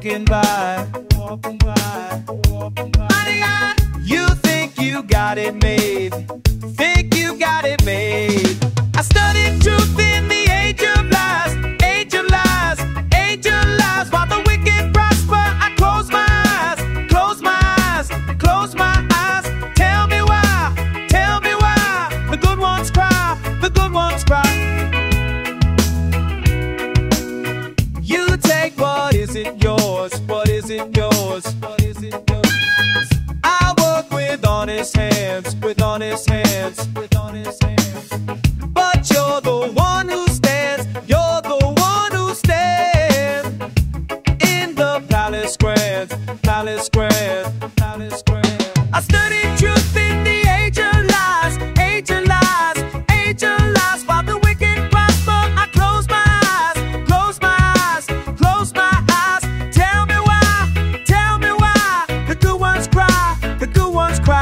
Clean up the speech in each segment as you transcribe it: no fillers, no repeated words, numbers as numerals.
walking by. You think you got it made. Think you got it made. I studied truth in the age of lies, age of lies, age of lies. While the wicked prosper, I close my eyes, close my eyes, close my eyes. Tell me why the good ones cry, the good ones cry. You take what isn't yours, what isn't yours, what isn't yours. I work with honest hands, with honest hands, with honest hands. But you're the one who stands, you're the one who stands in the palace grand, palace grand, palace grand. I studied truth in the age of lies, age of lies, age of lies. While the wicked prosper, I close my eyes, close my eyes, close my eyes. Tell me why the good ones cry, the good ones cry.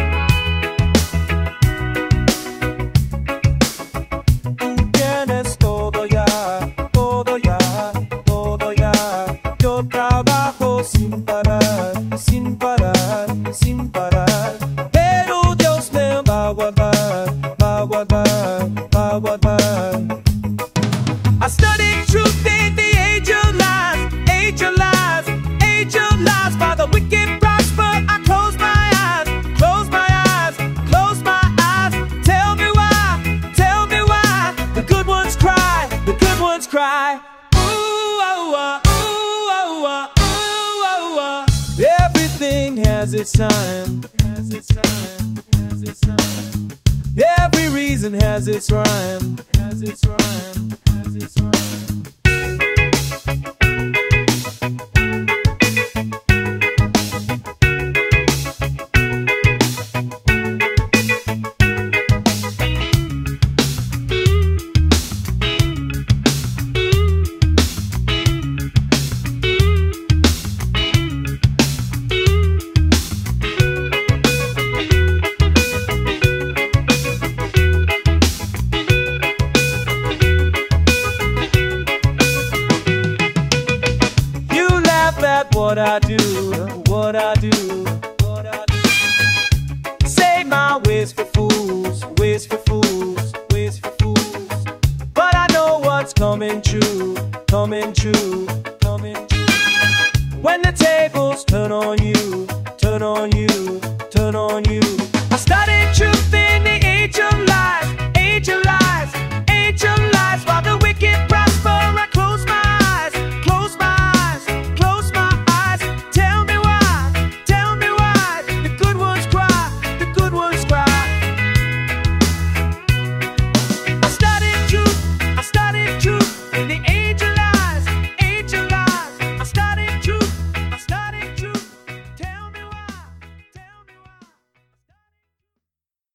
Yo trabajo sin parar, sin parar, sin parar. Pero Dios me va a guardar, va a guardar, va a guardar. I studied truth in the age of lies, age of lies, age of lies. While the wicked prosper, I close my eyes, close my eyes, close my eyes. Tell me why the good ones cry, the good ones cry. Everything has its time, has its time, has its time. Every reason has its rhyme, has its rhyme, has its rhyme.